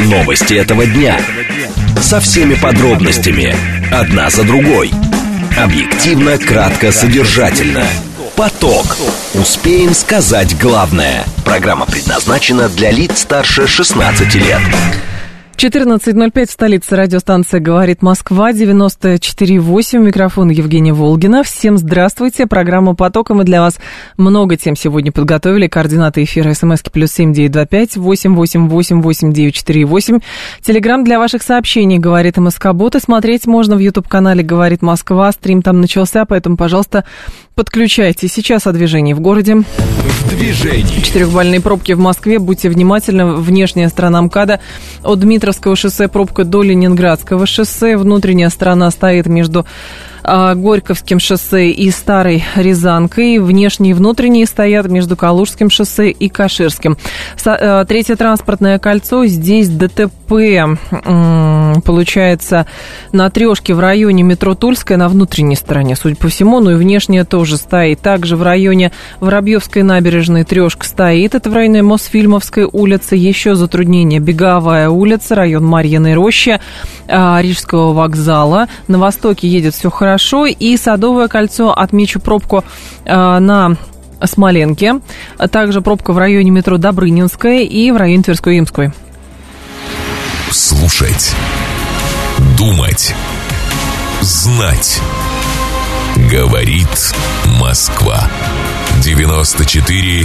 Новости этого дня. Со всеми подробностями. Одна за другой. Объективно, кратко, содержательно. Поток. Успеем сказать главное. Программа предназначена для лиц старше 16 лет. 14:05 в столице. Радиостанция «Говорит Москва», 94,8. Микрофон Евгения Волгина. Всем здравствуйте. Программа «Поток». И мы для вас много тем сегодня подготовили. Координаты эфира СМСки +7 925 888 8948. Телеграм для ваших сообщений «Говорит МСК-бот». И смотреть можно в YouTube-канале «Говорит Москва». Стрим там начался, поэтому, пожалуйста, подключайтесь. Сейчас о движении в городе. В движении. 4-бальные пробки в Москве. Будьте внимательны. Внешняя сторона МКАДа от Дмитровского шоссе пробка до Ленинградского шоссе. Внутренняя сторона стоит между Горьковским шоссе и Старой Рязанкой. Внешние и внутренние стоят между Калужским шоссе и Каширским. Третье транспортное кольцо. Здесь ДТП получается на Трешке в районе метро Тульская, на внутренней стороне, судя по всему. Ну и внешняя тоже стоит. Также в районе Воробьевской набережной Трешка стоит. Это в районе Мосфильмовской улицы. Еще затруднение. Беговая улица, район Марьиной рощи, Рижского вокзала. На востоке едет все хорошо. И Садовое кольцо, отмечу пробку на Смоленке. Также пробка в районе метро Добрынинская и в районе Тверской-Ямской. Слушать, думать, знать. Говорит Москва. 94,8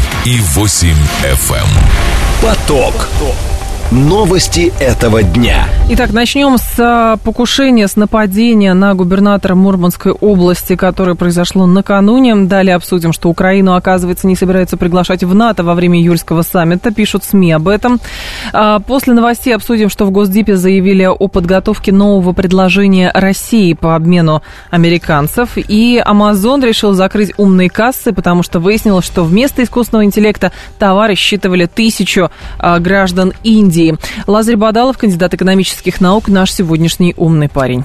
FM. Поток. Новости этого дня. Итак, начнем с покушения, с нападения на губернатора Мурманской области, которое произошло накануне. Далее обсудим, что Украину, оказывается, не собираются приглашать в НАТО во время июльского саммита. Пишут СМИ об этом. После новостей обсудим, что в Госдепе заявили о подготовке нового предложения России по обмену американцев. И Amazon решил закрыть умные кассы, потому что выяснилось, что вместо искусственного интеллекта товары считывали 1000 граждан Индии. Лазарь Бадалов, кандидат экономических наук, наш сегодняшний умный парень.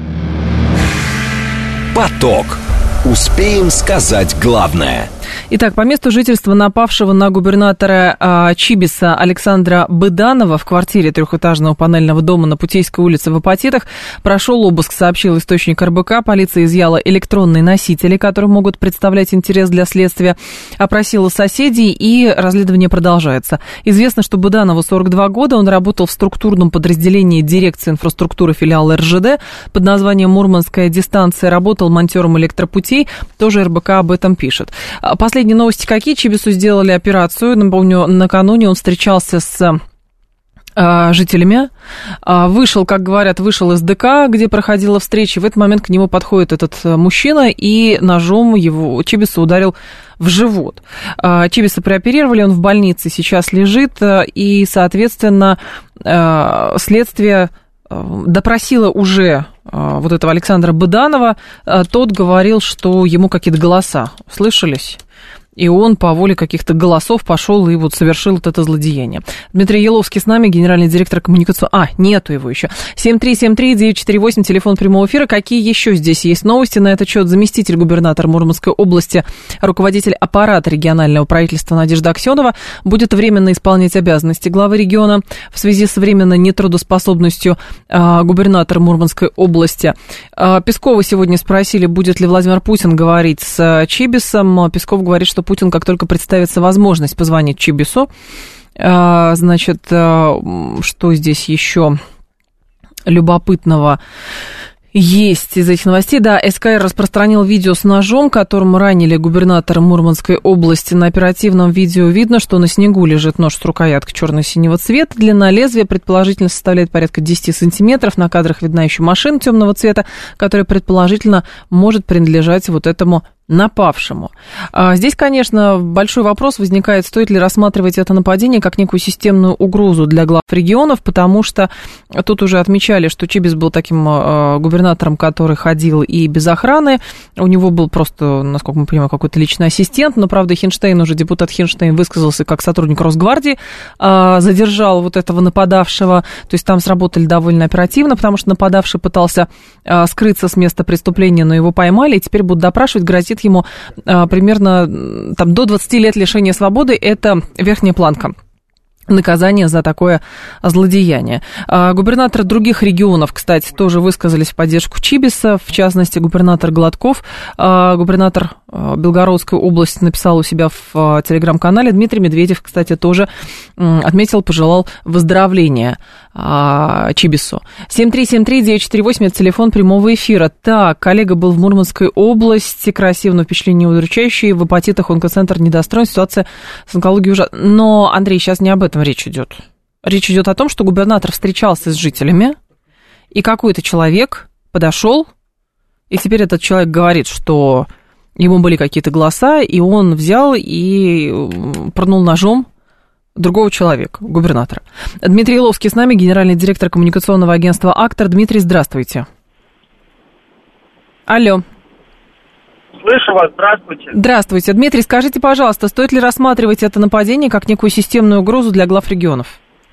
Поток. Успеем сказать главное. Итак, по месту жительства напавшего на губернатора Чибиса Александра Быданова в квартире трехэтажного панельного дома на Путейской улице в Апатитах прошел обыск, сообщил источник РБК. Полиция изъяла электронные носители, которые могут представлять интерес для следствия, опросила соседей, и расследование продолжается. Известно, что Быданову 42 года, он работал в структурном подразделении дирекции инфраструктуры филиала РЖД под названием «Мурманская дистанция», работал монтёром электропутей, тоже РБК об этом пишет. Последние новости какие? Чибису сделали операцию. Напомню, накануне он встречался с жителями. Вышел, как говорят, из ДК, где проходила встреча. В этот момент к нему подходит этот мужчина и ножом его Чибиса ударил в живот. Чибиса прооперировали, он в больнице сейчас лежит, и, соответственно, следствие допросила уже вот этого Александра Быданова. Тот говорил, что ему какие-то голоса слышались, и он по воле каких-то голосов пошел и вот совершил вот это злодеяние. Дмитрий Еловский с нами, генеральный директор коммуникационного... нету его еще. 7373948, телефон прямого эфира. Какие еще здесь есть новости на этот счет? Заместитель губернатора Мурманской области, руководитель аппарата регионального правительства Надежда Аксенова будет временно исполнять обязанности главы региона в связи с временной нетрудоспособностью губернатора Мурманской области. Пескова сегодня спросили, будет ли Владимир Путин говорить с Чибисом. Песков говорит, что Путин, как только представится возможность, позвонит Чибису. Значит, что здесь еще любопытного есть из этих новостей? Да, СКР распространил видео с ножом, которым ранили губернатора Мурманской области. На оперативном видео видно, что на снегу лежит нож с рукояткой черно-синего цвета. Длина лезвия предположительно составляет порядка 10 сантиметров. На кадрах видна еще машина темного цвета, которая предположительно может принадлежать вот этому напавшему. Здесь, конечно, большой вопрос возникает, стоит ли рассматривать это нападение как некую системную угрозу для глав регионов, потому что тут уже отмечали, что Чибис был таким губернатором, который ходил и без охраны, у него был просто, насколько мы понимаем, какой-то личный ассистент, но, правда, Хинштейн, уже депутат Хинштейн высказался как сотрудник Росгвардии, задержал вот этого нападавшего, то есть там сработали довольно оперативно, потому что нападавший пытался скрыться с места преступления, но его поймали, и теперь будут допрашивать, грозит ему примерно там, до 20 лет лишения свободы, это верхняя планка. наказание за такое злодеяние. Губернаторы других регионов, кстати, тоже высказались в поддержку Чибиса, в частности, губернатор Гладков, губернатор Белгородской области написал у себя в телеграм-канале. Дмитрий Медведев, кстати, тоже отметил, пожелал выздоровления Чибису. 7373948, это телефон прямого эфира. Так, коллега был в Мурманской области, красиво, но впечатление удручающее. В апатитах онкоцентр недостроен, ситуация с онкологией ужасна. Но, Андрей, сейчас не об этом речь идет. Речь идет о том, что губернатор встречался с жителями, и какой-то человек подошел, и теперь этот человек говорит, что ему были какие-то голоса, и он взял и пырнул ножом другого человека, губернатора. Дмитрий Иловский с нами, генеральный директор коммуникационного агентства «Актор». Дмитрий, здравствуйте. Алло. Слышу вас, здравствуйте. Здравствуйте. Дмитрий, скажите, пожалуйста, стоит ли рассматривать это нападение как некую системную угрозу для глав регионов?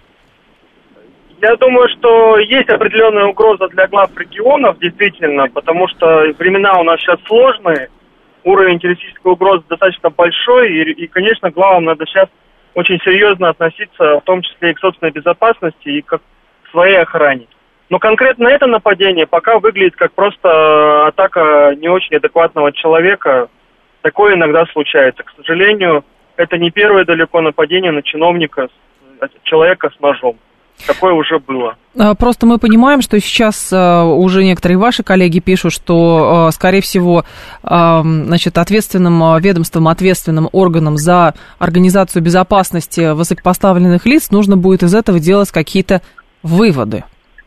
Я думаю, что есть определенная угроза для глав регионов, действительно, потому что времена у нас сейчас сложные, уровень террористической угрозы достаточно большой, и, конечно, главам надо сейчас очень серьезно относиться, в том числе и к собственной безопасности, и к своей охране. Но конкретно это нападение пока выглядит как просто атака не очень адекватного человека. Такое иногда случается. К сожалению, это не первое далеко нападение на чиновника, человека с ножом. Такое уже было. Просто мы понимаем, что сейчас уже некоторые ваши коллеги пишут, что, скорее всего, значит, ответственным ведомством, ответственным органам за организацию безопасности высокопоставленных лиц нужно будет из этого делать какие-то выводы.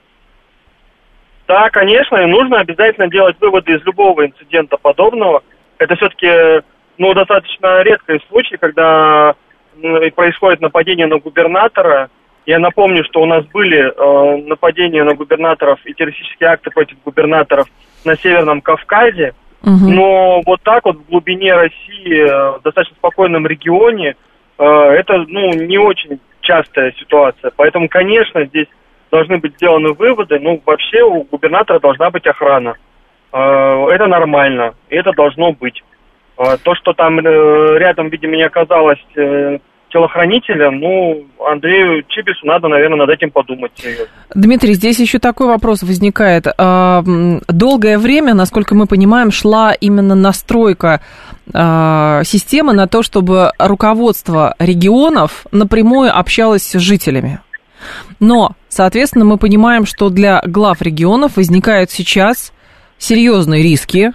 Да, конечно, и нужно обязательно делать выводы из любого инцидента подобного. Это все-таки, достаточно редкий случай, когда происходит нападение на губернатора. Я напомню, что у нас были нападения на губернаторов и террористические акты против губернаторов на Северном Кавказе. Но вот так вот в глубине России, в достаточно спокойном регионе, это, не очень частая ситуация. Поэтому, конечно, здесь должны быть сделаны выводы. Вообще у губернатора должна быть охрана. Это нормально, и это должно быть. То, что там рядом, видимо, не оказалось телохранителя, Андрею Чибису надо, наверное, над этим подумать серьезно. Дмитрий, здесь еще такой вопрос возникает. Долгое время, насколько мы понимаем, шла именно настройка системы на то, чтобы руководство регионов напрямую общалось с жителями. Но, соответственно, мы понимаем, что для глав регионов возникают сейчас серьезные риски.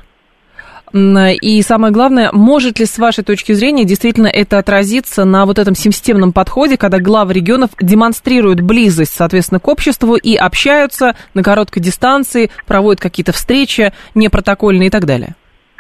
И самое главное, может ли, с вашей точки зрения, действительно это отразиться на вот этом системном подходе, когда главы регионов демонстрируют близость, соответственно, к обществу и общаются на короткой дистанции, проводят какие-то встречи непротокольные и так далее?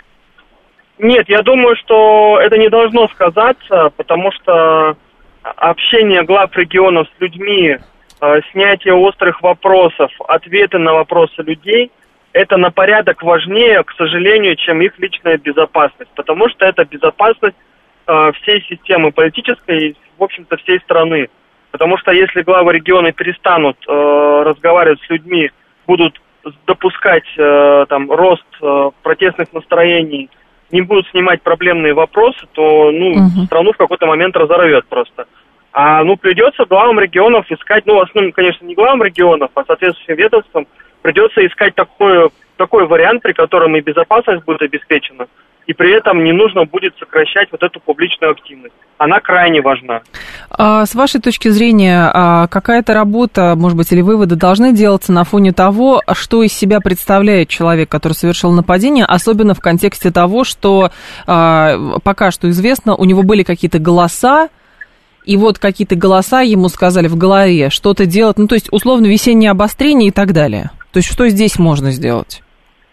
Нет, я думаю, что это не должно сказаться, потому что общение глав регионов с людьми, снятие острых вопросов, ответы на вопросы людей – это на порядок важнее, к сожалению, чем их личная безопасность. Потому что это безопасность всей системы политической и, в общем-то, всей страны. Потому что если главы региона перестанут разговаривать с людьми, будут допускать рост протестных настроений, не будут снимать проблемные вопросы, то страну в какой-то момент разорвет просто. Придется главам регионов искать, в основном, конечно, не главам регионов, а соответствующим ведомствам, придется искать такой вариант, при котором и безопасность будет обеспечена, и при этом не нужно будет сокращать вот эту публичную активность. Она крайне важна. С вашей точки зрения, какая-то работа, может быть, или выводы должны делаться на фоне того, что из себя представляет человек, который совершил нападение, особенно в контексте того, что пока что известно, у него были какие-то голоса, и вот какие-то голоса ему сказали в голове что-то делать, то есть, условно, весеннее обострение и так далее. То есть, что здесь можно сделать?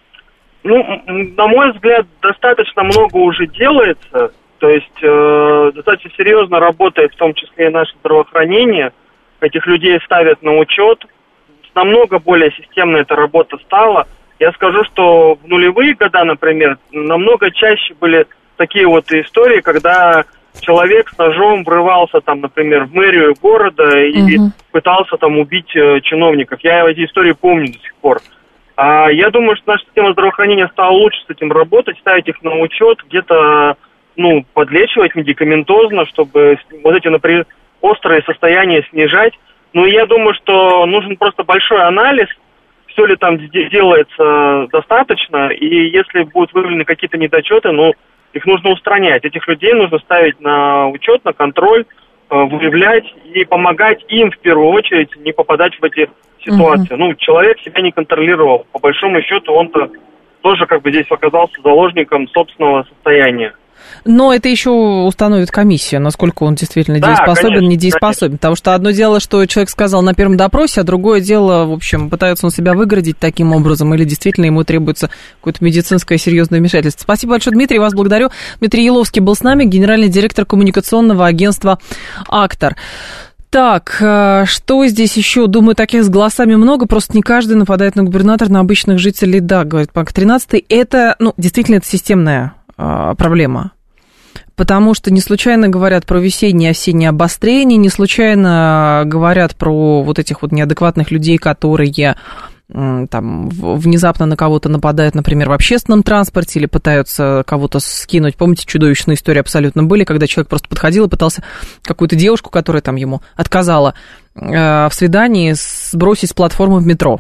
На мой взгляд, достаточно много уже делается, то есть, достаточно серьезно работает, в том числе и наше здравоохранение, этих людей ставят на учет, намного более системно эта работа стала. Я скажу, что в нулевые года, например, намного чаще были такие вот истории, когда человек с ножом врывался, например, в мэрию города и пытался убить чиновников. Я эти истории помню до сих пор. Я думаю, что наша система здравоохранения стала лучше с этим работать, ставить их на учет, где-то, подлечивать медикаментозно, чтобы вот эти острые состояния снижать. Ну, я думаю, что нужен просто большой анализ, все ли там делается достаточно, и если будут выявлены какие-то недочеты, ну, их нужно устранять. Этих людей нужно ставить на учет, на контроль, выявлять и помогать им в первую очередь не попадать в эти ситуации. Ну, человек себя не контролировал. По большому счету он-то тоже как бы здесь оказался заложником собственного состояния. Но это еще установит комиссия, насколько он действительно дееспособен, конечно, недееспособен. Конечно. Потому что одно дело, что человек сказал на первом допросе, а другое дело, в общем, пытается он себя выгородить таким образом, или действительно ему требуется какое-то медицинское серьезное вмешательство. Спасибо большое, Дмитрий, вас благодарю. Дмитрий Еловский был с нами, генеральный директор коммуникационного агентства «Актор». Так, что здесь еще? Думаю, таких с голосами много, просто не каждый нападает на губернатора, на обычных жителей. Да, говорит Пак 13. Это, действительно, это системная проблема. Потому что не случайно говорят про весеннее и осеннее обострение, не случайно говорят про вот этих вот неадекватных людей, которые там внезапно на кого-то нападают, например, в общественном транспорте или пытаются кого-то скинуть. Помните, чудовищные истории абсолютно были, когда человек просто подходил и пытался какую-то девушку, которая там ему отказала в свидании, сбросить с платформы в метро.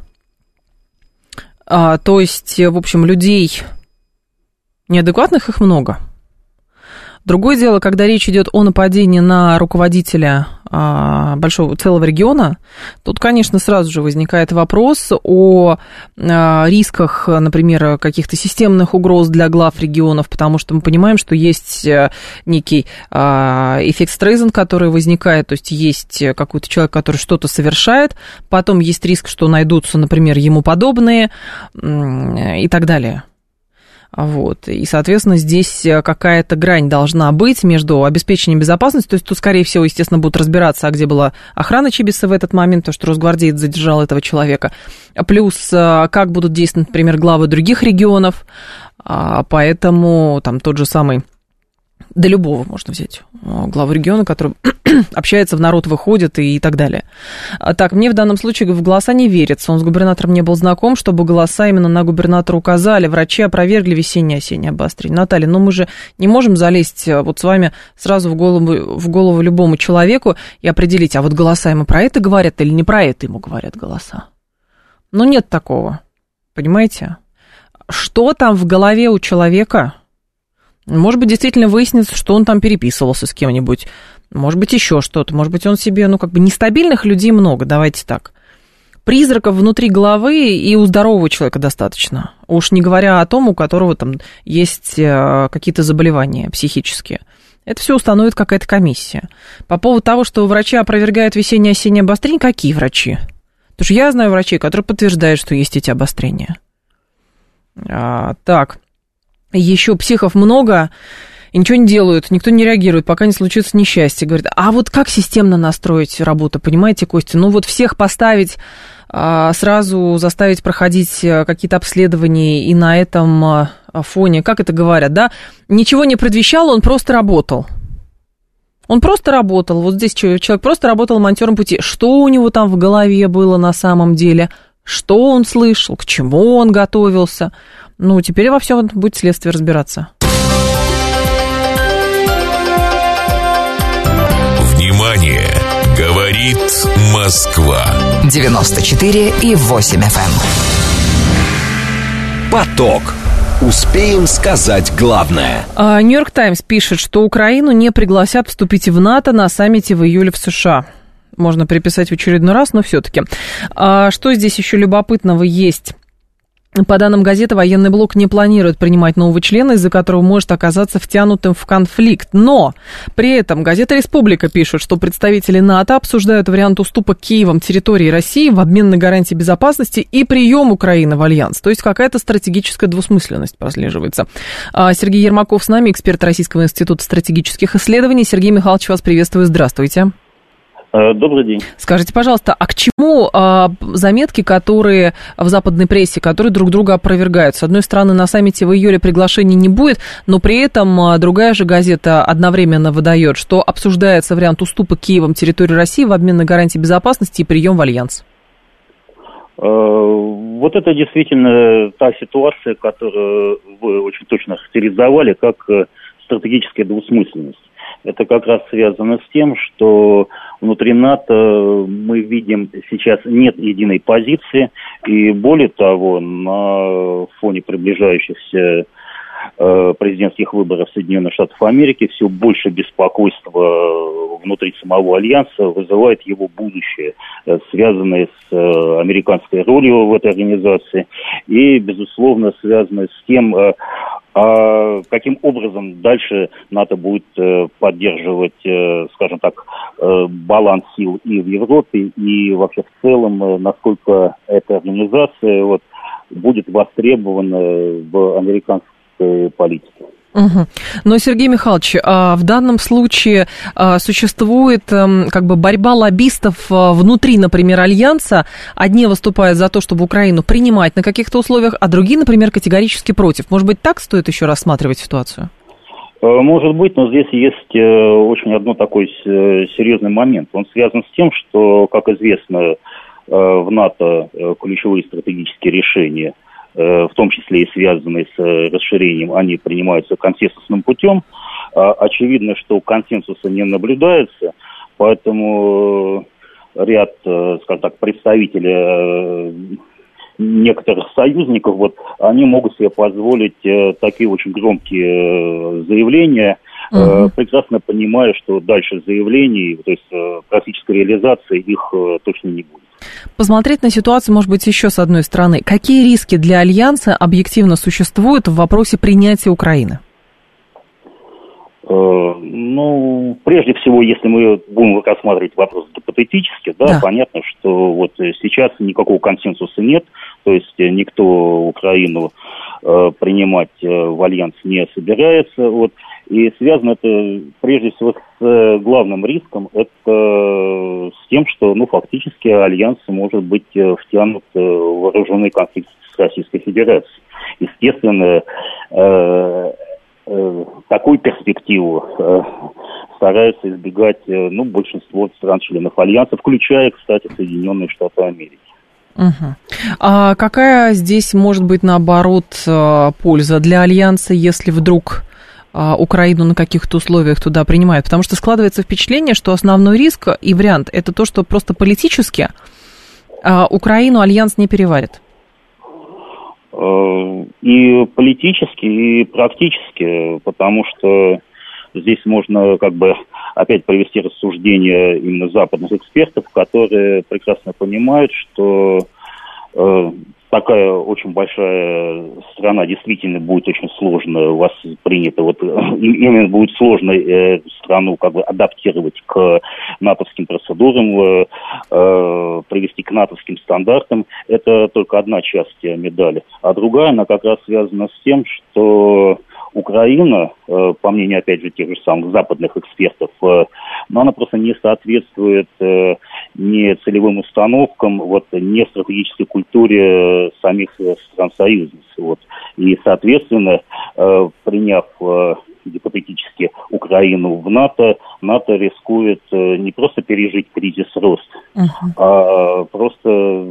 То есть, в общем, людей неадекватных их много. Другое дело, когда речь идет о нападении на руководителя целого региона, тут, конечно, сразу же возникает вопрос о рисках, например, каких-то системных угроз для глав регионов, потому что мы понимаем, что есть некий эффект Стрейзен, который возникает, то есть есть какой-то человек, который что-то совершает, потом есть риск, что найдутся, например, ему подобные и так далее. Вот. И, соответственно, здесь какая-то грань должна быть между обеспечением безопасности, то есть тут, скорее всего, естественно, будут разбираться, а где была охрана Чибиса в этот момент, то, что росгвардеец задержал этого человека, плюс как будут действовать, например, главы других регионов, поэтому там тот же самый, да любого можно взять, главу региона, который общается, в народ выходит и так далее. Так, мне в данном случае в голоса не верится. Он с губернатором не был знаком, чтобы голоса именно на губернатора указали. Врачи опровергли весеннее-осеннее обострение. Наталья, мы же не можем залезть вот с вами сразу в голову любому человеку и определить, а вот голоса ему про это говорят или не про это ему говорят голоса. Нет такого. Понимаете? Что там в голове у человека? Может быть, действительно выяснится, что он там переписывался с кем-нибудь. Может быть, еще что-то. Может быть, он себе, нестабильных людей много, давайте так. Призраков внутри головы и у здорового человека достаточно. Уж не говоря о том, у которого там есть какие-то заболевания психические. Это все установит какая-то комиссия. По поводу того, что врачи опровергают весеннее-осеннее обострение, какие врачи? Потому что я знаю врачей, которые подтверждают, что есть эти обострения. Так. Еще психов много, и ничего не делают, никто не реагирует, пока не случится несчастье. Говорит, а вот как системно настроить работу, понимаете, Костя? Вот всех поставить, сразу заставить проходить какие-то обследования, и на этом фоне, как это говорят, да, ничего не предвещало, он просто работал. Он просто работал, вот здесь человек просто работал монтёром пути. Что у него там в голове было на самом деле? Что он слышал, к чему он готовился? Теперь во всем будет следствие разбираться. Внимание! Говорит Москва. 94,8 FM. Поток. Успеем сказать главное. Нью-Йорк Таймс пишет, что Украину не пригласят вступить в НАТО на саммите в июле в США. Можно приписать в очередной раз, но все-таки. Что здесь еще любопытного есть? По данным газеты, военный блок не планирует принимать нового члена, из-за которого может оказаться втянутым в конфликт. Но при этом газета «Республика» пишет, что представители НАТО обсуждают вариант уступок Киевом территории России в обмен на гарантии безопасности и прием Украины в альянс. То есть какая-то стратегическая двусмысленность прослеживается. Сергей Ермаков с нами, эксперт Российского института стратегических исследований. Сергей Михайлович, вас приветствую. Здравствуйте. Добрый день. Скажите, пожалуйста, а к чему заметки, которые в западной прессе, которые друг друга опровергают? С одной стороны, на саммите в июле приглашений не будет, но при этом другая же газета одновременно выдает, что обсуждается вариант уступок Киевом территории России в обмен на гарантии безопасности и прием в альянс. Вот это действительно та ситуация, которую вы очень точно характеризовали как стратегическая двусмысленность. это как раз связано с тем, что внутри НАТО мы видим сейчас нет единой позиции, и более того, на фоне приближающихся президентских выборов Соединенных Штатов Америки все больше беспокойства внутри самого Альянса вызывает его будущее, связанное с американской ролью в этой организации и, безусловно, связанное с тем, каким образом дальше НАТО будет поддерживать, скажем так, баланс сил и в Европе, и вообще в целом, насколько эта организация будет востребована в американской политики. Угу. Но, Сергей Михайлович, в данном случае существует борьба лоббистов внутри, например, Альянса. Одни выступают за то, чтобы Украину принимать на каких-то условиях, а другие, например, категорически против. Может быть, так стоит еще рассматривать ситуацию? Может быть, но здесь есть очень одно такой серьезный момент. Он связан с тем, что, как известно, в НАТО ключевые стратегические решения, в том числе и связанные с расширением, они принимаются консенсусным путем. Очевидно, что консенсуса не наблюдается, поэтому ряд, скажем так, представителей некоторых союзников, они могут себе позволить такие очень громкие заявления, прекрасно понимая, что дальше заявлений, то есть практической реализации их точно не будет. Посмотреть на ситуацию, может быть, еще с одной стороны. Какие риски для Альянса объективно существуют в вопросе принятия Украины? Прежде всего, если мы будем рассматривать вопрос гипотетически, да, понятно, что сейчас никакого консенсуса нет, то есть никто Украину принимать в Альянс не собирается, и связано это прежде всего с главным риском, это с тем, что, фактически Альянс может быть втянут в вооруженный конфликт с Российской Федерацией. Естественно, такую перспективу стараются избегать большинство стран-членов Альянса, включая, кстати, Соединенные Штаты Америки. Угу. А какая здесь может быть, наоборот, польза для Альянса, если вдруг Украину на каких-то условиях туда принимают? Потому что складывается впечатление, что основной риск и вариант – это то, что просто политически Украину Альянс не переварит. И политически, и практически, потому что здесь можно опять привести рассуждения именно западных экспертов, которые прекрасно понимают, что такая очень большая страна действительно будет очень сложно воспринята, именно будет сложно страну адаптировать к натовским процедурам, привести к натовским стандартам. Это только одна часть медали. А другая, она как раз связана с тем, что Украина, по мнению, опять же, тех же самых западных экспертов, она просто не соответствует ни целевым установкам, ни стратегической культуре самих стран-союзниц. И, соответственно, приняв гипотетически Украину в НАТО, НАТО рискует не просто пережить кризис роста, а просто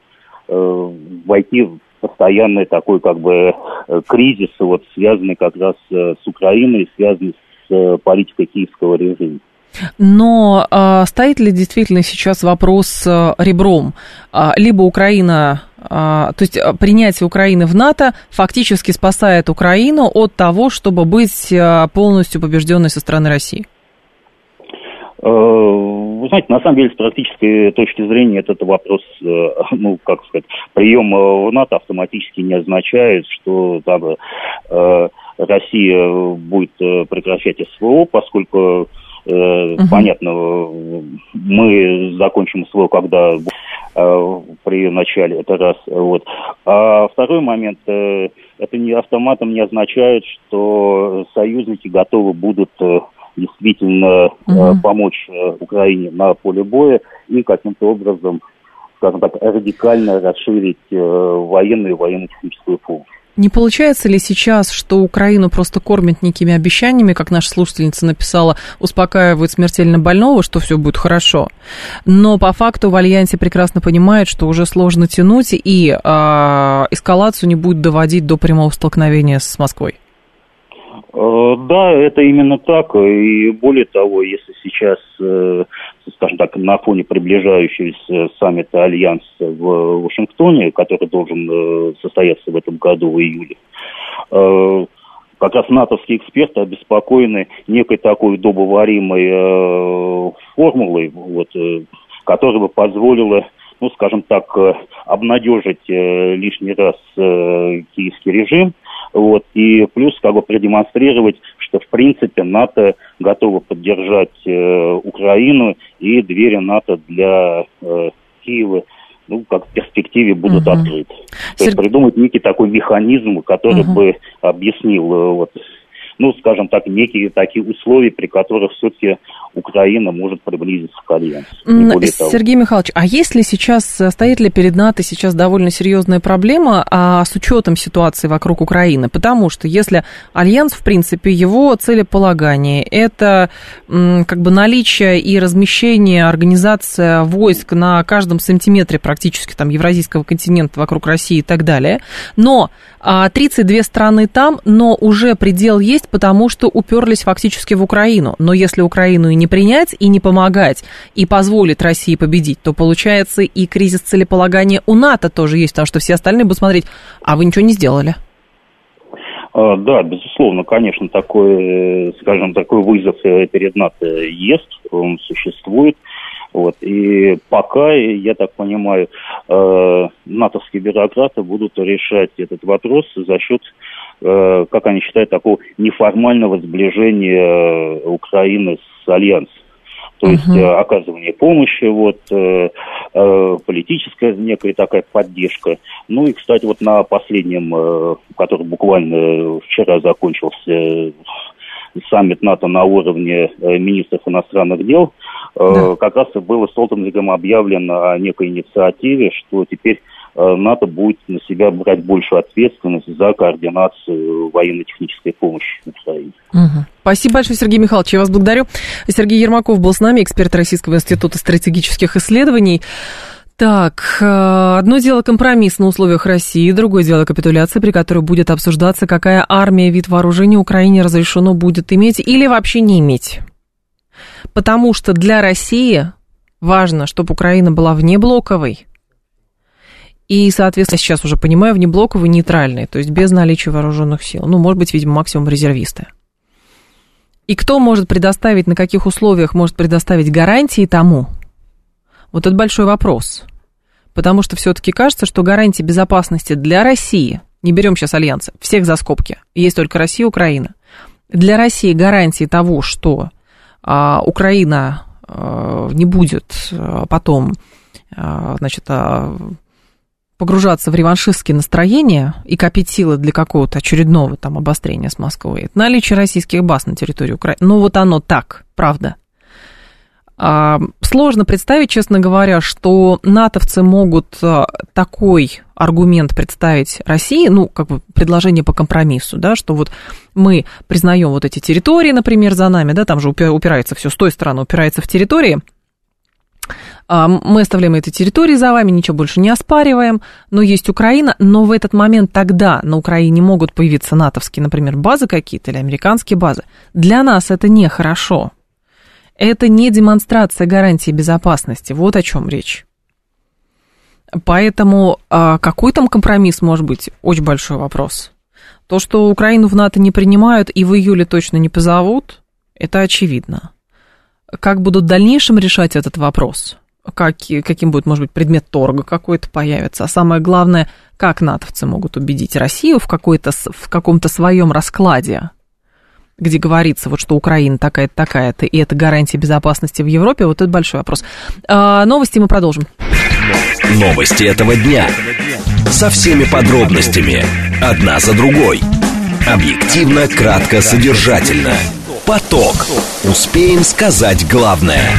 войти в постоянный такой кризис, связанный как раз с Украиной, связанный с политикой киевского режима. Но стоит ли действительно сейчас вопрос ребром? Либо Украина, то есть принятие Украины в НАТО фактически спасает Украину от того, чтобы быть полностью побежденной со стороны России? Вы знаете, на самом деле, с практической точки зрения, этот вопрос, прием в НАТО автоматически не означает, что Россия будет прекращать СВО, поскольку, понятно, мы закончим СВО, когда при начале, это раз. А второй момент, это автоматом не означает, что союзники готовы будут действительно помочь Украине на поле боя и каким-то образом, скажем так, радикально расширить военную и военно-техническую помощь. Не получается ли сейчас, что Украину просто кормят некими обещаниями, как наша слушательница написала, успокаивают смертельно больного, что все будет хорошо, но по факту в Альянсе прекрасно понимают, что уже сложно тянуть и эскалацию не будет доводить до прямого столкновения с Москвой? Да, это именно так. И более того, если сейчас, скажем так, на фоне приближающегося саммита Альянса в Вашингтоне, который должен состояться в этом году в июле, как раз натовские эксперты обеспокоены некой такой удобоваримой формулой, которая бы позволила, скажем так, обнадежить лишний раз киевский режим, и плюс продемонстрировать, что в принципе НАТО готово поддержать Украину, и двери НАТО для Киева как в перспективе будут открыты. То есть придумать некий такой механизм, который бы объяснил, скажем так, некие такие условия, при которых все-таки Украина может приблизиться к альянсу. Сергей Михайлович, а есть ли сейчас, стоит ли перед НАТО сейчас довольно серьезная проблема с учетом ситуации вокруг Украины? Потому что если альянс, в принципе, его целеполагание, это наличие и размещение, организация войск на каждом сантиметре практически евразийского континента вокруг России и так далее, но 32 страны там, но уже предел есть, потому что уперлись фактически в Украину. Но если Украину и не принять, и не помогать, и позволить России победить, то получается и кризис целеполагания у НАТО тоже есть, потому что все остальные будут смотреть, а вы ничего не сделали. Да, безусловно, конечно, такой вызов перед НАТО есть, он существует. И пока, я так понимаю, натовские бюрократы будут решать этот вопрос за счет, как они считают, такого неформального сближения Украины с Альянсом. То есть оказывание помощи, политическая некая такая поддержка. И, кстати, на последнем, который буквально вчера закончился, саммит НАТО на уровне министров иностранных дел, как раз и было Столтенбергом объявлено о некой инициативе, что теперь НАТО будет на себя брать большую ответственность за координацию военно-технической помощи Украине. Спасибо большое, Сергей Михайлович, я вас благодарю. Сергей Ермаков был с нами, эксперт Российского института стратегических исследований. Так, одно дело компромисс на условиях России, другое дело капитуляция, при которой будет обсуждаться, какая армия, вид вооружения Украине разрешено будет иметь или вообще не иметь. Потому что для России важно, чтобы Украина была внеблоковой и, соответственно, сейчас уже понимаю, внеблоковой, нейтральной, то есть без наличия вооруженных сил. Может быть, видимо, максимум резервисты. И кто может предоставить, на каких условиях может предоставить гарантии тому? Это большой вопрос. Потому что все-таки кажется, что гарантии безопасности для России, не берем сейчас альянсы, всех за скобки, есть только Россия и Украина. Для России гарантии того, что Украина не будет потом, погружаться в реваншистские настроения и копить силы для какого-то очередного обострения с Москвой, это наличие российских баз на территории Украины. Оно так, правда. Сложно представить, честно говоря, что натовцы могут такой аргумент представить России, предложение по компромиссу, что мы признаем эти территории, например, за нами, там же упирается все, с той стороны упирается в территории, мы оставляем эти территории за вами, ничего больше не оспариваем, но есть Украина, но в этот момент тогда на Украине могут появиться натовские, например, базы какие-то или американские базы. Для нас это нехорошо. Это не демонстрация гарантии безопасности, вот о чем речь. Поэтому какой там компромисс может быть, очень большой вопрос. То, что Украину в НАТО не принимают и в июле точно не позовут, это очевидно. Как будут в дальнейшем решать этот вопрос? Каким будет, может быть, предмет торга какой-то появится? А самое главное, как натовцы могут убедить Россию в каком-то своем раскладе, где говорится, что Украина такая-то, такая-то, и это гарантия безопасности в Европе, это большой вопрос. Новости мы продолжим. Новости этого дня. Со всеми подробностями. Одна за другой. Объективно, кратко, содержательно. Поток. Успеем сказать главное.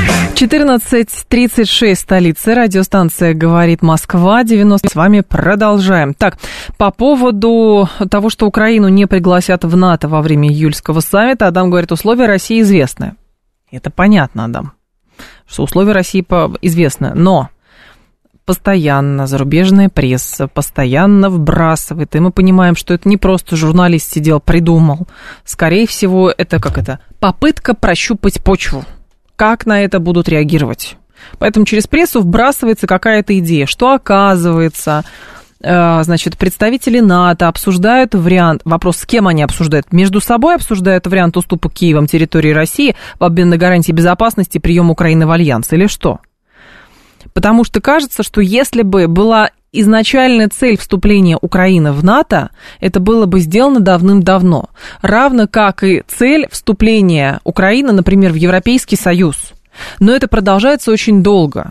14:36, столица, радиостанция «Говорит Москва», 90. С вами продолжаем. Так, по поводу того, что Украину не пригласят в НАТО во время июльского саммита, Адам говорит, условия России известны. Это понятно, Адам, что условия России известны, но постоянно зарубежная пресса постоянно вбрасывает, и мы понимаем, что это не просто журналист сидел, придумал. Скорее всего, это попытка прощупать почву. Как на это будут реагировать? Поэтому через прессу вбрасывается какая-то идея, что оказывается, значит, представители НАТО обсуждают вариант, вопрос, с кем они обсуждают, между собой обсуждают вариант уступа Киевом территории России в обмен на гарантии безопасности и прием Украины в альянс, или что? Потому что кажется, что если бы была изначальная цель вступления Украины в НАТО, это было бы сделано давным-давно. Равно как и цель вступления Украины, например, в Европейский Союз. Но это продолжается очень долго.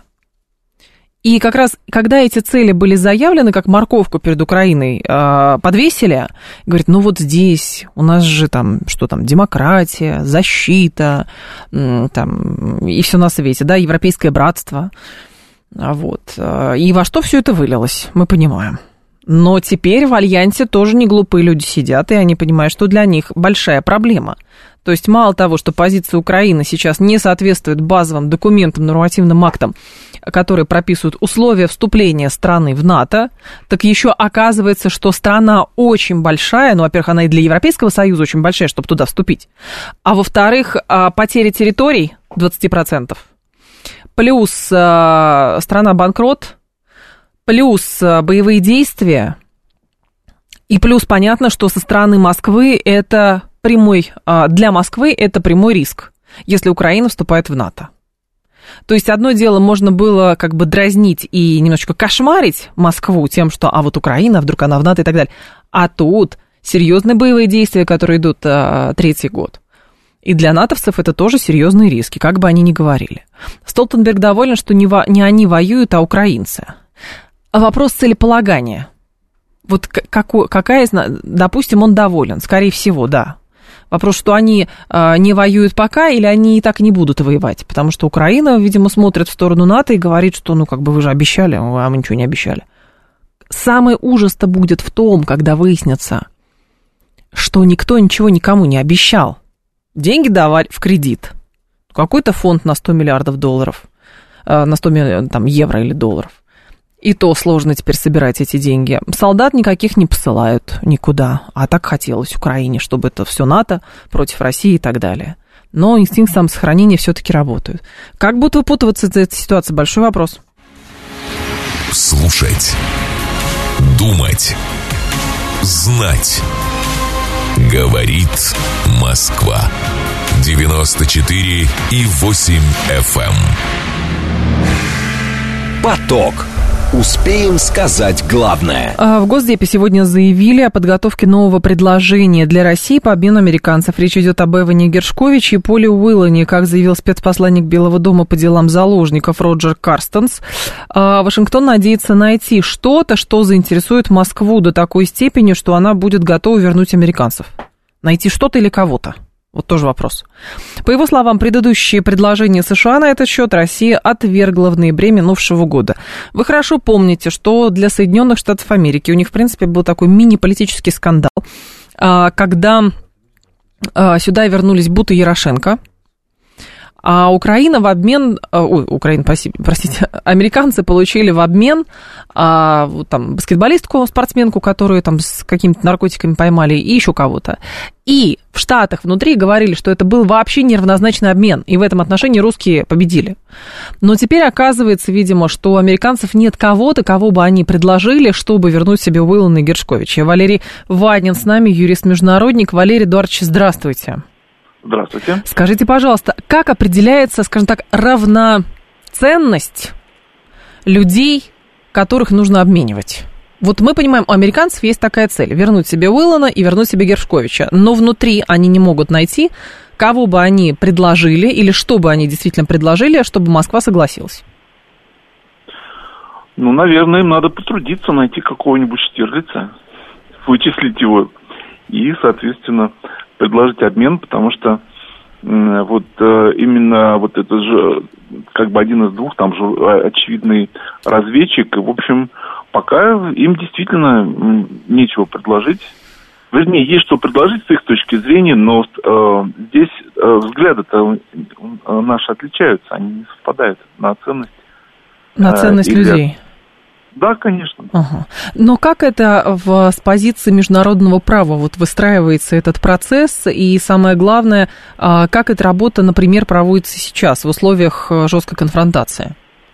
И как раз, когда эти цели были заявлены, как морковку перед Украиной подвесили, говорит, ну вот здесь у нас же там, что там, демократия, защита, там, и все на свете, да, европейское братство. Вот. И во что все это вылилось, мы понимаем. Но теперь в Альянсе тоже не глупые люди сидят, и они понимают, что для них большая проблема. То есть мало того, что позиция Украины сейчас не соответствует базовым документам, нормативным актам, которые прописывают условия вступления страны в НАТО, так еще оказывается, что страна очень большая, ну, во-первых, она и для Европейского Союза очень большая, чтобы туда вступить, а во-вторых, потери территорий 20%, плюс страна-банкрот, плюс боевые действия, и плюс понятно, что со стороны Москвы это для Москвы это прямой риск, если Украина вступает в НАТО. То есть одно дело можно было как бы дразнить и немножечко кошмарить Москву тем, что вот Украина, вдруг она в НАТО и так далее. А тут серьезные боевые действия, которые идут третий год. И для натовцев это тоже серьезные риски, как бы они ни говорили. Столтенберг доволен, что не они воюют, а украинцы. Вопрос целеполагания. Вот какая, допустим, он доволен, скорее всего, да. Вопрос, что они не воюют пока, или они и так не будут воевать, потому что Украина, видимо, смотрит в сторону НАТО и говорит, что, вы же обещали, а мы ничего не обещали. Самый ужас-то будет в том, когда выяснится, что никто ничего никому не обещал. Деньги давали в кредит. Какой-то фонд на 100 миллиардов долларов, на 100 евро или долларов. И то сложно теперь собирать эти деньги. Солдат никаких не посылают никуда. А так хотелось Украине, чтобы это все НАТО против России и так далее. Но инстинкт самосохранения все-таки работает. Как будут выпутываться из этой ситуации? Большой вопрос. Слушать. Думать. Знать. Говорит Москва. 94,8 FM. Поток. Успеем сказать главное. В Госдепе сегодня заявили о подготовке нового предложения для России по обмену американцев. Речь идет об Эване Гершковиче и Поле Уиллане, как заявил спецпосланник Белого дома по делам заложников Роджер Карстенс. Вашингтон надеется найти что-то, что заинтересует Москву до такой степени, что она будет готова вернуть американцев. Найти что-то или кого-то? Вот тоже вопрос. По его словам, предыдущие предложения США на этот счет Россия отвергла в ноябре минувшего года. Вы хорошо помните, что для Соединенных Штатов Америки у них, в принципе, был такой мини-политический скандал, когда сюда вернулись Бут и Ярошенко, а Украина в обмен... американцы получили в обмен баскетболистку, спортсменку, которую там с какими-то наркотиками поймали, и еще кого-то. И в Штатах внутри говорили, что это был вообще неравнозначный обмен, и в этом отношении русские победили. Но теперь оказывается, видимо, что у американцев нет кого-то, кого бы они предложили, чтобы вернуть себе Уиллана и Гершковича. Валерий Ванин с нами, юрист-международник. Валерий Эдуардович, здравствуйте. Здравствуйте. Скажите, пожалуйста, как определяется, скажем так, равноценность людей, которых нужно обменивать? Вот мы понимаем, у американцев есть такая цель – вернуть себе Уиллана и вернуть себе Гершковича. Но внутри они не могут найти, кого бы они предложили или что бы они действительно предложили, чтобы Москва согласилась. Наверное, им надо потрудиться, найти какого-нибудь Штирлица, вычислить его и, соответственно, предложить обмен, потому что именно это же как бы один из двух, там же очевидный разведчик, и, в общем, пока им действительно нечего предложить. Вернее, есть что предложить с их точки зрения, но здесь взгляды-то наши отличаются, они не совпадают на ценность. На ценность людей. Да, конечно. Ага. Но как это с позиции международного права вот выстраивается этот процесс? И самое главное, как эта работа, например, проводится сейчас в условиях жесткой конфронтации?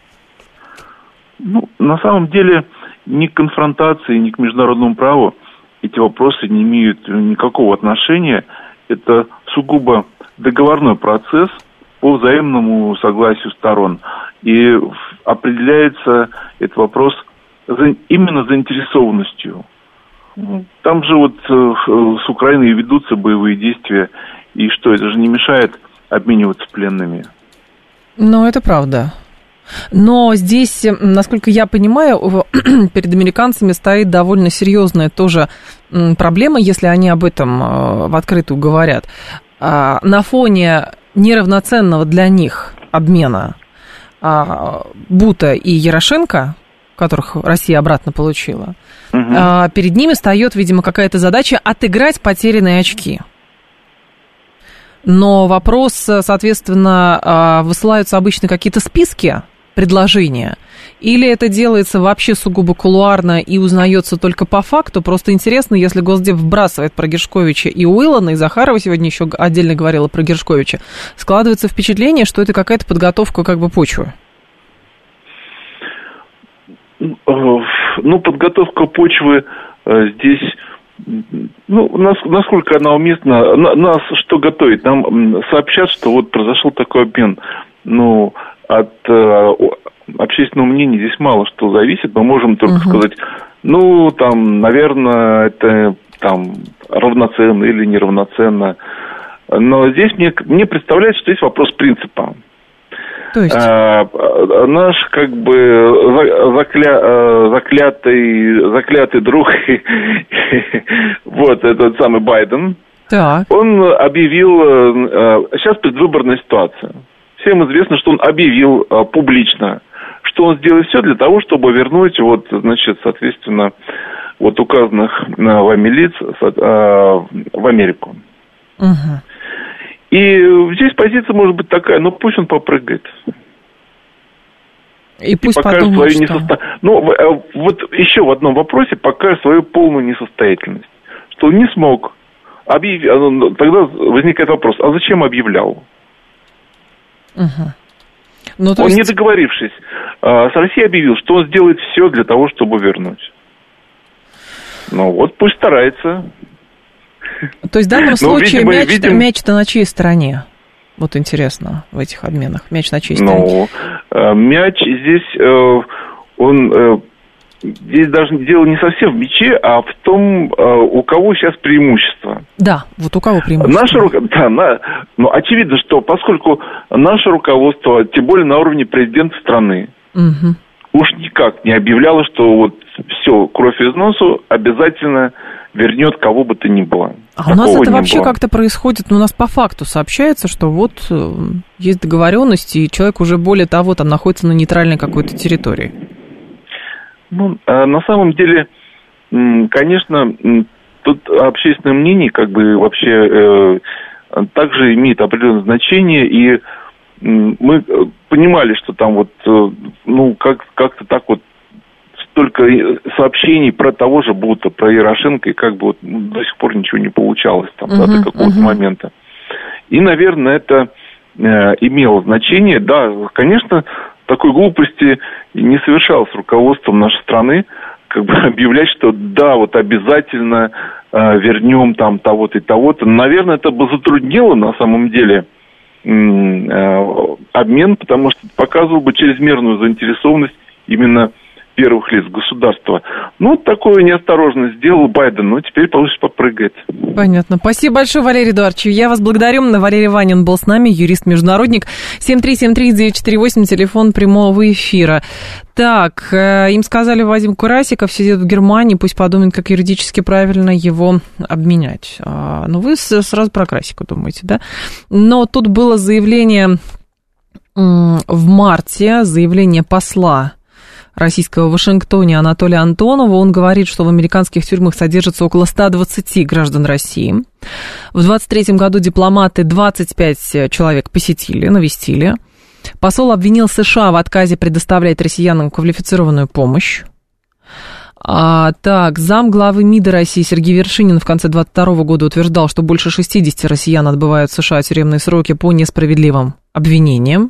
Ну, на самом деле, ни к конфронтации, ни к международному праву эти вопросы не имеют никакого отношения. Это сугубо договорной процесс по взаимному согласию сторон. И определяется этот вопрос именно заинтересованностью. Там же вот с Украиной ведутся боевые действия, и что, это же не мешает обмениваться пленными? Ну, это правда. Но здесь, насколько я понимаю, перед американцами стоит довольно серьезная тоже проблема, если они об этом в открытую говорят. На фоне неравноценного для них обмена Бута и Ярошенко, которых Россия обратно получила, перед ними встает, видимо, какая-то задача отыграть потерянные очки. Но вопрос, соответственно, высылаются обычно какие-то списки, предложения, или это делается вообще сугубо кулуарно и узнается только по факту? Просто интересно, если Госдеп вбрасывает про Гершковича и Уиллана, и Захарова сегодня еще отдельно говорила про Гершковича, складывается впечатление, что это какая-то подготовка как бы почвы. Ну, подготовка почвы здесь, ну, насколько она уместна, нас что готовит? Нам сообщат, что вот произошел такой обмен. Ну, от общественного мнения здесь мало что зависит. Мы можем только сказать, ну, там, наверное, это там равноценно или неравноценно. Но здесь мне представляется, что есть вопрос принципа. То есть? Наш, как бы, заклятый друг, вот этот самый Байден, так. Он объявил, сейчас предвыборная ситуация. Всем известно, что он объявил публично, что он сделает все для того, чтобы вернуть, вот, значит, соответственно, вот указанных вами лиц в Америку. И здесь позиция может быть такая, ну пусть он попрыгает. И пусть покажет подумает, свою что... Ну, вот еще в одном вопросе покажет свою полную несостоятельность. Что он не смог объявить. Тогда возникает вопрос, а зачем объявлял? Ну, то он, есть... не договорившись с Россией, объявил, что он сделает все для того, чтобы вернуть. Ну вот, пусть старается. То есть в данном случае мяч-то на чьей стороне? Вот интересно в этих обменах. Мяч на чьей стороне? Ну, мяч здесь, здесь даже дело не совсем в мяче, а в том, у кого сейчас преимущество. Да, вот у кого преимущество. Ну, очевидно, что поскольку наше руководство, тем более на уровне президента страны, уж никак не объявляло, что вот все, кровь из носу, обязательно вернет кого бы то ни было. А у нас это вообще как-то происходит, у нас по факту сообщается, что вот есть договоренности, и человек уже более того, там находится на нейтральной какой-то территории. Ну, на самом деле, конечно, тут общественное мнение как бы вообще также имеет определенное значение, и мы понимали, что там вот, ну, как-то так вот столько сообщений про того же Бута, про Ярошенко, и как бы вот до сих пор ничего не получалось там, до какого-то момента. И, наверное, это имело значение. Да, конечно, такой глупости не совершалось руководством нашей страны, как бы объявлять, что да, вот обязательно вернем там того-то и того-то. Наверное, это бы затруднило на самом деле обмен, потому что показывал бы чрезмерную заинтересованность именно первых лиц государства. Ну, такую неосторожность сделал Байден, но теперь получится попрыгать. Понятно. Спасибо большое, Валерий Эдуардович. Я вас благодарю. Валерий Ванин был с нами, юрист-международник. 7373948, телефон прямого эфира. Так, им сказали Вадим Курасиков, сидит в Германии, пусть подумает, как юридически правильно его обменять. Ну, вы сразу про Красика думаете, да? Но тут было заявление в марте, заявление посла российского в Вашингтоне Анатолия Антонова. Он говорит, что в американских тюрьмах содержится около 120 граждан России. В 2023 году дипломаты 25 человек посетили, навестили. Посол обвинил США в отказе предоставлять россиянам квалифицированную помощь. Так, замглавы МИДа России Сергей Вершинин в конце 2022 года утверждал, что больше 60 россиян отбывают в США тюремные сроки по несправедливым обвинениям.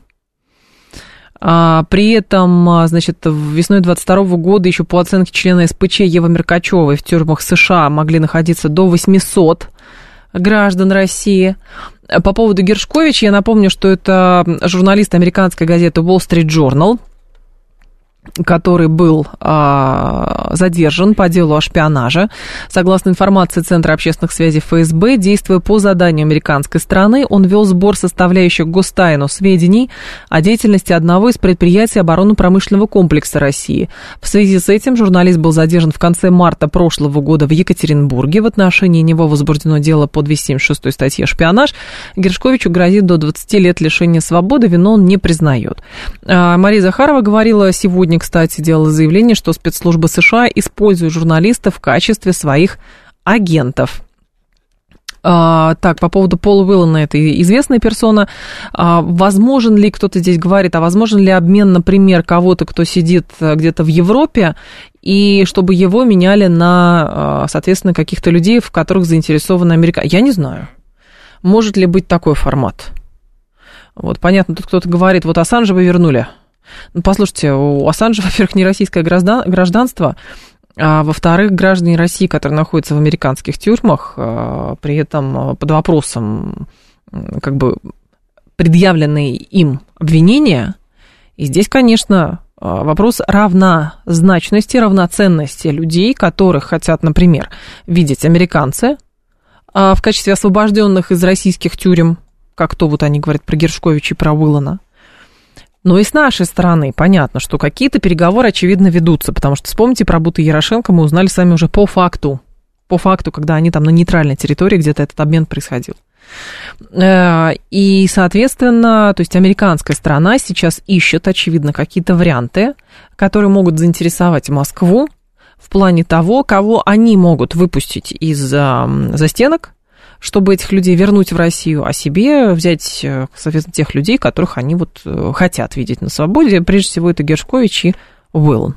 При этом, значит, весной 2022 года еще по оценке члена СПЧ Евы Меркачевой в тюрьмах США могли находиться до 800 граждан России. По поводу Гершковича я напомню, что это журналист американской газеты Wall Street Journal, который был задержан по делу о шпионаже. Согласно информации Центра общественных связей ФСБ, действуя по заданию американской стороны, он вел сбор составляющих гостайну сведений о деятельности одного из предприятий оборонно-промышленного комплекса России. В связи с этим журналист был задержан в конце марта прошлого года в Екатеринбурге. В отношении него возбуждено дело по 276 статье «Шпионаж». Гершковичу грозит до 20 лет лишения свободы, вину он не признает. Мария Захарова говорила сегодня, кстати, делала заявление, что спецслужбы США используют журналистов в качестве своих агентов. Так, по поводу Пола Уиллана, это известная персона. Возможен ли, кто-то здесь говорит, возможен ли обмен, например, кого-то, кто сидит где-то в Европе, и чтобы его меняли на, соответственно, каких-то людей, в которых заинтересованы американцы? Я не знаю. Может ли быть такой формат? Вот, понятно, тут кто-то говорит, вот Ассанжа вы вернули. Ну, послушайте, у Ассанжа, во-первых, не российское гражданство, а во-вторых, граждане России, которые находятся в американских тюрьмах, при этом под вопросом как бы предъявленные им обвинения. И здесь, конечно, вопрос равнозначности, равноценности людей, которых хотят, например, видеть американцы в качестве освобожденных из российских тюрем, как то вот они говорят про Гершковича и про Уиллана. Но и с нашей стороны понятно, что какие-то переговоры, очевидно, ведутся, потому что, вспомните, про Бута и Ярошенко мы узнали с вами уже по факту, когда они там на нейтральной территории где-то этот обмен происходил. И, соответственно, то есть американская сторона сейчас ищет, очевидно, какие-то варианты, которые могут заинтересовать Москву в плане того, кого они могут выпустить из застенок, чтобы этих людей вернуть в Россию, а себе взять, соответственно, тех людей, которых они вот хотят видеть на свободе. Прежде всего, это Гершкович и Уиллан.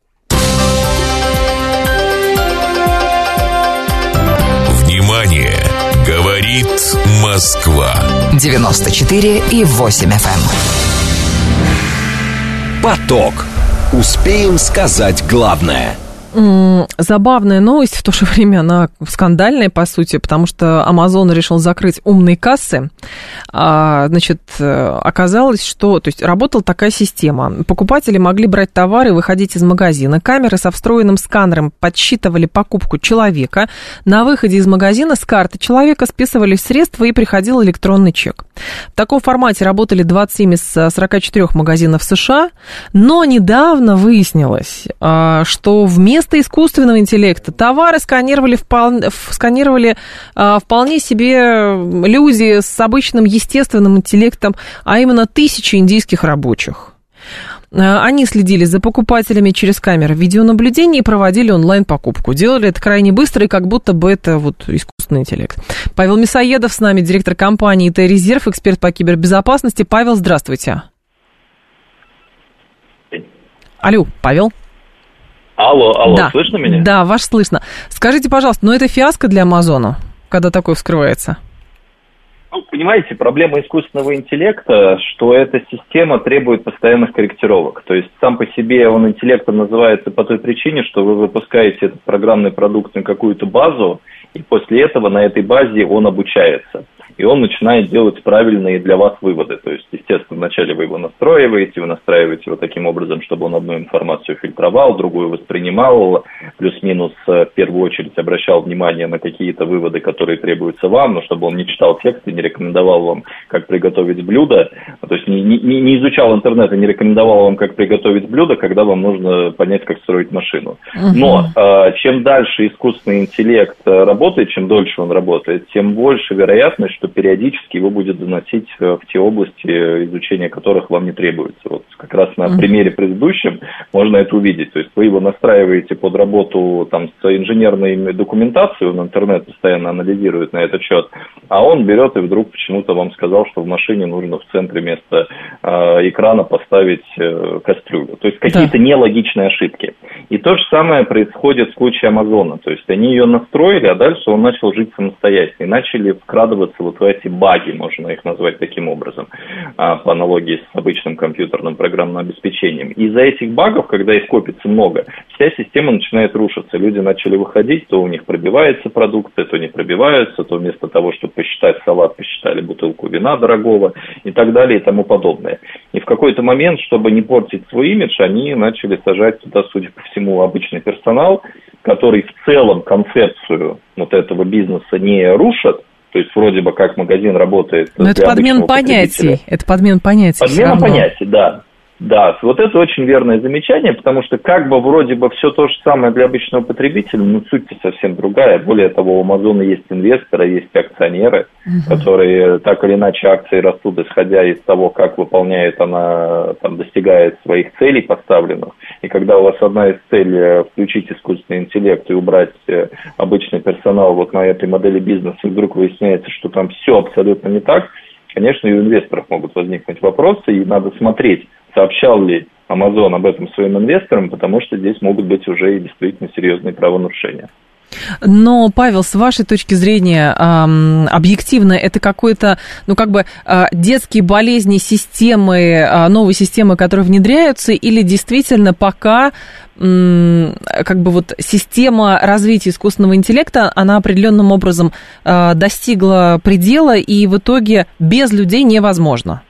Внимание! Говорит Москва. 94,8 FM. Поток. Успеем сказать главное. Забавная новость, в то же время она скандальная, по сути, потому что Amazon решил закрыть умные кассы. Значит, оказалось, что... То есть работала такая система. Покупатели могли брать товары, выходить из магазина. Камеры со встроенным сканером подсчитывали покупку человека. На выходе из магазина с карты человека списывались средства и приходил электронный чек. В таком формате работали 27 из 44 магазинов США. Но недавно выяснилось, что вместо искусственного интеллекта товары сканировали вполне себе люди с обычным естественным интеллектом, а именно тысячи индийских рабочих. Они следили за покупателями через камеры видеонаблюдения и проводили онлайн-покупку. Делали это крайне быстро, и как будто бы это вот искусственный интеллект. Павел Мясоедов с нами, директор компании Т-Резерв, эксперт по кибербезопасности. Павел, здравствуйте. Алло, Павел. Алло, да, слышно меня? Да, ваш слышно. Скажите, пожалуйста, это фиаско для Амазона, когда такое вскрывается? Ну, понимаете, проблема искусственного интеллекта, что эта система требует постоянных корректировок. То есть сам по себе он интеллектом называется по той причине, что вы выпускаете этот программный продукт на какую-то базу, и после этого на этой базе он обучается. И он начинает делать правильные для вас выводы. То есть, естественно, вначале вы его настраиваете его таким образом, чтобы он одну информацию фильтровал, другую воспринимал, плюс-минус в первую очередь обращал внимание на какие-то выводы, которые требуются вам, но чтобы он не читал текст и не рекомендовал вам, как приготовить блюдо, то есть не изучал интернет и не рекомендовал вам, как приготовить блюдо, когда вам нужно понять, как строить машину. Но чем дальше искусственный интеллект работает, чем дольше он работает, тем больше вероятность, что периодически его будет заносить в те области, изучения которых вам не требуется. Вот как раз на примере предыдущем можно это увидеть. То есть вы его настраиваете под работу там, с инженерной документацией, он интернет постоянно анализирует на этот счет, а он берет и вдруг почему-то вам сказал, что в машине нужно в центре вместо экрана поставить кастрюлю. То есть какие-то нелогичные ошибки. И то же самое происходит в случае Амазона. То есть они ее настроили, а дальше он начал жить самостоятельно. И начали вкрадываться вот в эти баги, можно их назвать таким образом, по аналогии с обычным компьютерным программным обеспечением. И из-за этих багов, когда их копится много, вся система начинает рушиться. Люди начали выходить, то у них пробиваются продукты, то не пробиваются, то вместо того, чтобы посчитать салат, посчитали бутылку вина дорогого и так далее и тому подобное. И в какой-то момент, чтобы не портить свой имидж, они начали сажать туда, судя по всему, обычный персонал, который в целом концепцию вот этого бизнеса не рушит. То есть вроде бы как магазин работает. Но это подмена понятий. Это подмена понятий. Подмена понятий, да. Да, вот это очень верное замечание, потому что как бы вроде бы все то же самое для обычного потребителя, но суть-то совсем другая. Более того, у Амазона есть инвесторы, есть акционеры, которые так или иначе акции растут, исходя из того, как выполняет она, там, достигает своих целей поставленных. И когда у вас одна из целей включить искусственный интеллект и убрать обычный персонал вот на этой модели бизнеса, и вдруг выясняется, что там все абсолютно не так, конечно, и у инвесторов могут возникнуть вопросы, и надо смотреть, сообщал ли Amazon об этом своим инвесторам, потому что здесь могут быть уже и действительно серьезные правонарушения. Но, Павел, с вашей точки зрения, объективно, это какой-то, детские болезни системы, новые системы, которые внедряются, или действительно пока система развития искусственного интеллекта, она определенным образом достигла предела, и в итоге без людей невозможно?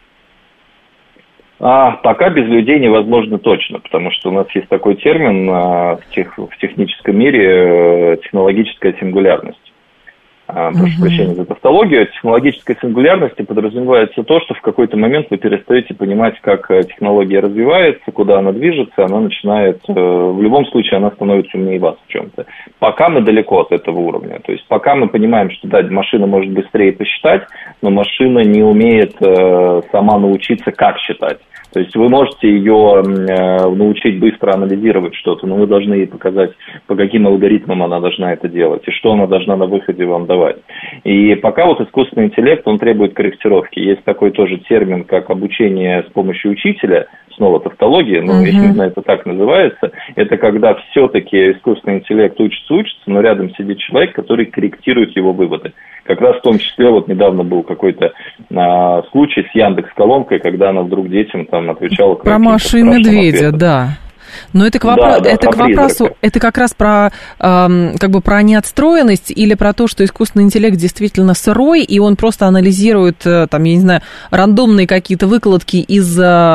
Пока без людей невозможно точно, потому что у нас есть такой термин в техническом мире – технологическая сингулярность. Прошу прощения за тавтологию. Технологической сингулярности подразумевается то, что в какой-то момент вы перестаете понимать, как технология развивается, куда она движется, она начинает, в любом случае, она становится умнее вас в чем-то. Пока мы далеко от этого уровня. То есть пока мы понимаем, что да, машина может быстрее посчитать, но машина не умеет сама научиться, как считать. То есть вы можете ее научить быстро анализировать что-то, но вы должны ей показать, по каким алгоритмам она должна это делать, и что она должна на выходе вам давать. И пока вот искусственный интеллект, он требует корректировки. Есть такой тоже термин, как обучение с помощью учителя, снова тавтология, но если не знаю, это так называется, это когда все-таки искусственный интеллект учится, но рядом сидит человек, который корректирует его выводы. Как раз в том числе вот недавно был какой-то случай с Яндекс.Колонкой, когда она вдруг детям там отвечала... Про Машу и Медведя, да. Но это, это как раз про, про неотстроенность или про то, что искусственный интеллект действительно сырой, и он просто анализирует, рандомные какие-то выкладки из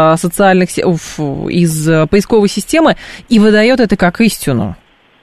из поисковой системы и выдает это как истину.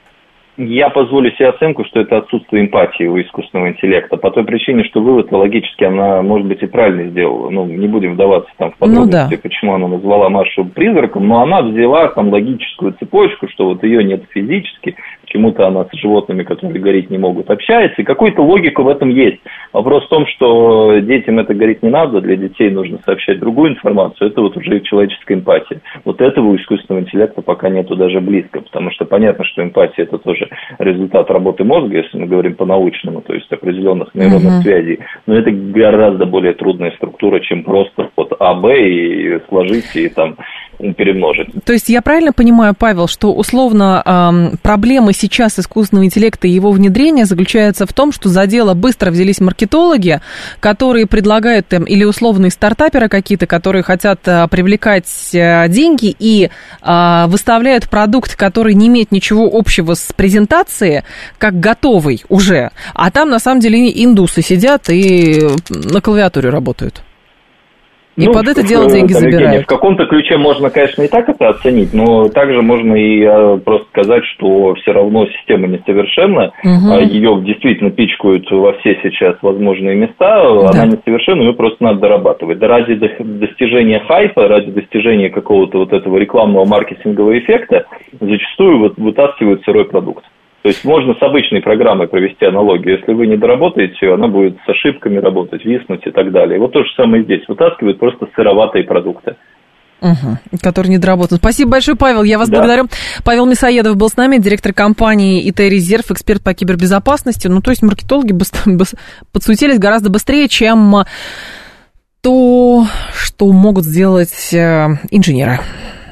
Я позволю себе оценку, что это отсутствие эмпатии у искусственного интеллекта, по той причине, что вывод логически она, может быть, и правильно сделала. Не будем вдаваться там в подробности, почему она назвала Машу призраком, но она взяла там логическую цепочку, что вот ее нет физически, почему-то она с животными, которые гореть не могут, общается, и какую-то логику в этом есть. Вопрос в том, что детям это говорить не надо, для детей нужно сообщать другую информацию, это вот уже человеческая эмпатия. Вот этого у искусственного интеллекта пока нету даже близко, потому что понятно, что эмпатия это тоже результат работы мозга, если мы говорим по-научному, то есть определенных нейронных связей, но это гораздо более трудная структура, чем просто вот А, Б и сложить и там перемножить. То есть я правильно понимаю, Павел, что условно проблемы сейчас искусственного интеллекта и его внедрения заключается в том, что за дело быстро взялись маркетологи, которые предлагают или условные стартаперы какие-то, которые хотят привлекать деньги и выставляют продукт, который не имеет ничего общего с презентацией, как готовый уже, а там на самом деле индусы сидят и на клавиатуре работают. И под это дело деньги забирают. В каком-то ключе можно, конечно, и так это оценить, но также можно и просто сказать, что все равно система несовершенна, ее действительно пичкают во все сейчас возможные места, она несовершенна, ее просто надо дорабатывать. Да ради достижения хайпа, ради достижения какого-то вот этого рекламного маркетингового эффекта зачастую вытаскивают сырой продукт. То есть можно с обычной программой провести аналогию. Если вы не доработаете ее, она будет с ошибками работать, виснуть и так далее. Вот то же самое здесь. Вытаскивают просто сыроватые продукты. Которые не доработаны. Спасибо большое, Павел. Я вас благодарю. Павел Мясоедов был с нами, директор компании ИТ Резерв, эксперт по кибербезопасности. То есть маркетологи подсуетились гораздо быстрее, чем то, что могут сделать инженеры.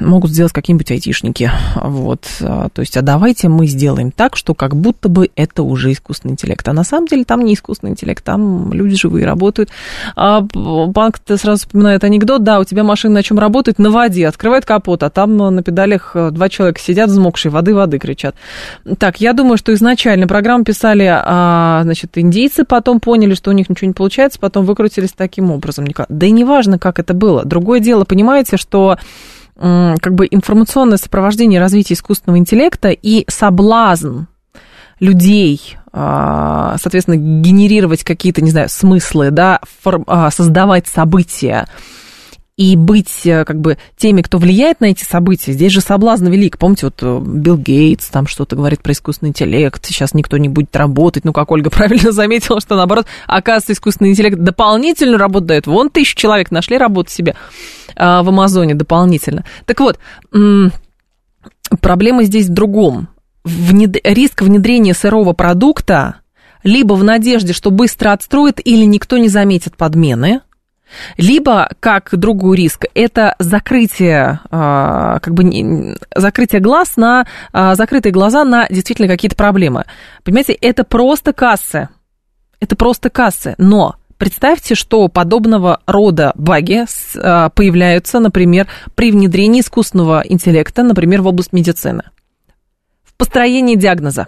могут сделать какие-нибудь айтишники. Вот. То есть, а давайте мы сделаем так, что как будто бы это уже искусственный интеллект. А на самом деле там не искусственный интеллект, там люди живые работают. Банк-то сразу вспоминает анекдот, да, у тебя машина на чем работает? На воде. Открывает капот, а там на педалях 2 человека сидят взмокшие, воды кричат. Так, я думаю, что изначально программу писали, значит, индийцы, потом поняли, что у них ничего не получается, потом выкрутились таким образом. Да и неважно, как это было. Другое дело, понимаете, что как бы информационное сопровождение развития искусственного интеллекта и соблазн людей, соответственно, генерировать какие-то, не знаю, смыслы, да, создавать события и быть как бы теми, кто влияет на эти события. Здесь же соблазн велик. Помните, вот Билл Гейтс там что-то говорит про искусственный интеллект, сейчас никто не будет работать. Ну, как Ольга правильно заметила, что, наоборот, оказывается, искусственный интеллект дополнительную работу дает. Вон 1000 человек нашли работу себе в Амазоне дополнительно. Так вот, проблема здесь в другом. Риск внедрения сырого продукта либо в надежде, что быстро отстроят или никто не заметит подмены, либо, как другой риск, это закрытие, как бы, закрытие глаз на, закрытые глаза на действительно какие-то проблемы. Понимаете, это просто кассы. Это просто кассы. Но представьте, что подобного рода баги появляются, например, при внедрении искусственного интеллекта, например, в область медицины. В построении диагноза.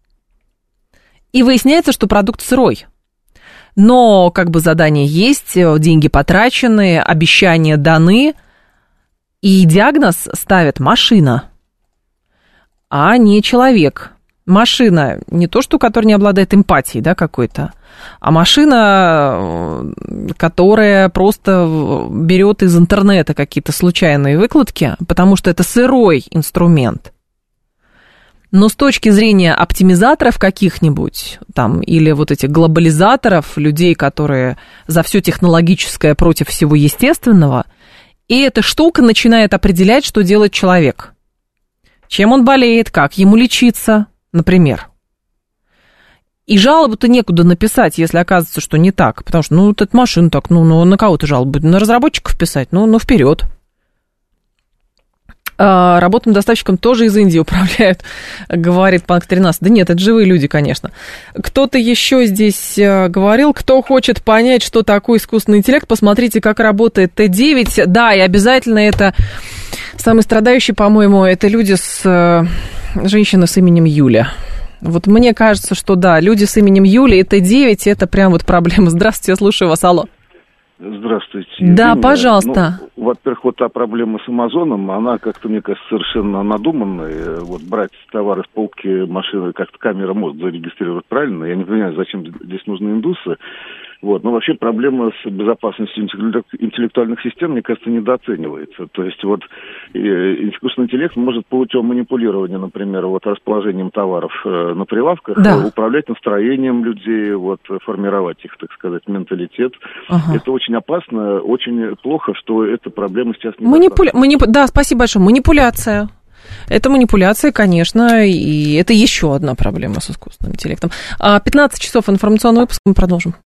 И выясняется, что продукт сырой. Но как бы задание есть, деньги потрачены, обещания даны, и диагноз ставит машина, а не человек. Машина не то, что которая не обладает эмпатией, да, какой-то, а машина, которая просто берет из интернета какие-то случайные выкладки, потому что это сырой инструмент. Но с точки зрения оптимизаторов каких-нибудь, там, или вот этих глобализаторов, людей, которые за все технологическое против всего естественного, и эта штука начинает определять, что делает человек. Чем он болеет, как ему лечиться, например. И жалобу-то некуда написать, если оказывается, что не так. Потому что, ну, вот эта машина так, ну на кого ты жалобу? На разработчиков писать? Ну вперед. Работным доставщиком тоже из Индии управляют, говорит Панк 13. Да нет, это живые люди, конечно. Кто-то еще здесь говорил, кто хочет понять, что такое искусственный интеллект, посмотрите, как работает Т9. Да, и обязательно это самые страдающие, по-моему, это люди женщины с именем Юля. Вот мне кажется, что да, люди с именем Юля и Т9 это прям вот проблема. Здравствуйте, я слушаю вас, алло. Здравствуйте. Да, пожалуйста. Ну, во-первых, вот та проблема с Амазоном, она как-то, мне кажется, совершенно надуманная. Вот брать товары с полки машины, как-то камера может зарегистрировать правильно. Я не понимаю, зачем здесь нужны индусы. Вот. Но вообще проблема с безопасностью интеллектуальных систем, мне кажется, недооценивается. То есть вот искусственный интеллект может путем манипулирования, например, вот расположением товаров на прилавках, управлять настроением людей, вот, формировать их, так сказать, менталитет. Ага. Это очень опасно, очень плохо, что эта проблема сейчас не Да, спасибо большое. Манипуляция. Это манипуляция, конечно, и это еще одна проблема с искусственным интеллектом. 15 часов информационный выпуск, мы продолжим.